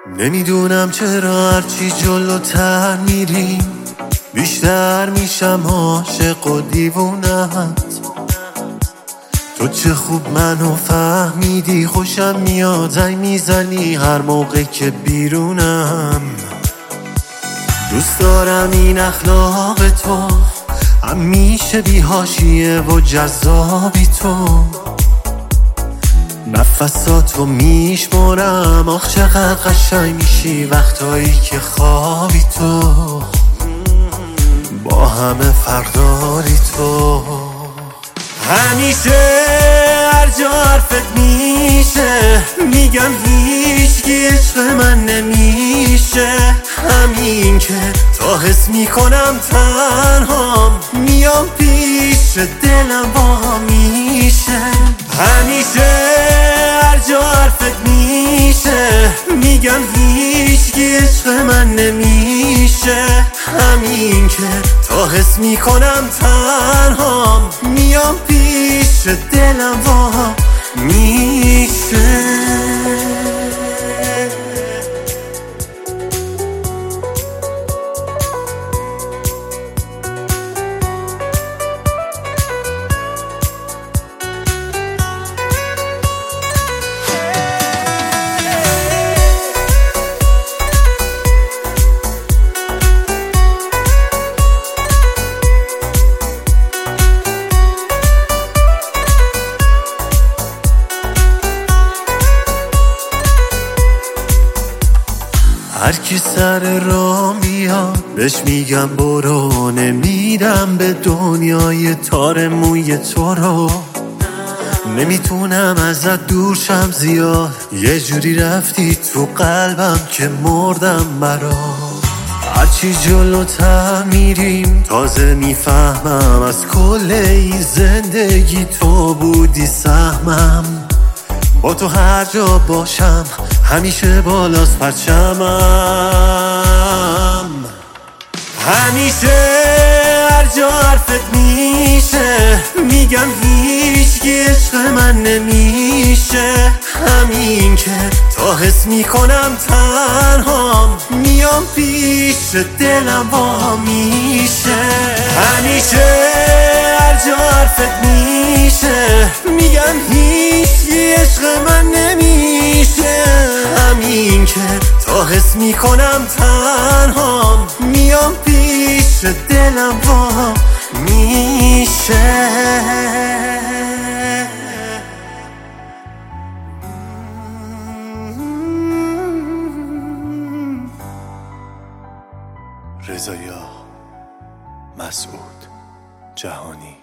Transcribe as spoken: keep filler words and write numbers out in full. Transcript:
نمیدونم چرا هرچی جلوتر میریم بیشتر میشم عاشق و دیوونت. تو چه خوب منو فهمیدی، خوشم میاد زنگ میزنی هر موقع که بیرونم. دوست دارم این اخلاق تو، همیشه بی حاشیه و جذابی تو. نفساتو میشمارم، آخ چقدر قشنگ میشی وقتایی که خوابی تو. با همه فرداری تو، همیشه هر جا حرفت میشه میگم هیچکی عشق من نمیشه. همین که تا حس میکنم تنهام میام پیش دلم با میشه. همیشه هر جا حرفت میشه میگم هیچکی عشق من نمیشه. همین که تا حس میکنم تنهام میام پیش دلم وا میشه. هر کی سر راه میاد بهش میگم برو، نمیدم به دنیای تار موی تو رو. نمیتونم ازت دور شم زیاد، یه جوری رفتی تو قلبم که مردم برات. هرچی جلوتر میریم تازه میفهمم از کل این زندگی تو بودی سهمم. با تو هر جا باشم همیشه بالاست پرچمم. همیشه هر جا حرفت میشه میگم هیچکی عشق من نمیشه. همین که تا حس میکنم تنهام میام پیش دلم وا میشه. همیشه هر جا حرفت میشه میگم هیچکی عشق من نمیشه. همین که تا حس میکنم تنهام میام پیش دلم وا میشه. رضایا مسعود جهانی.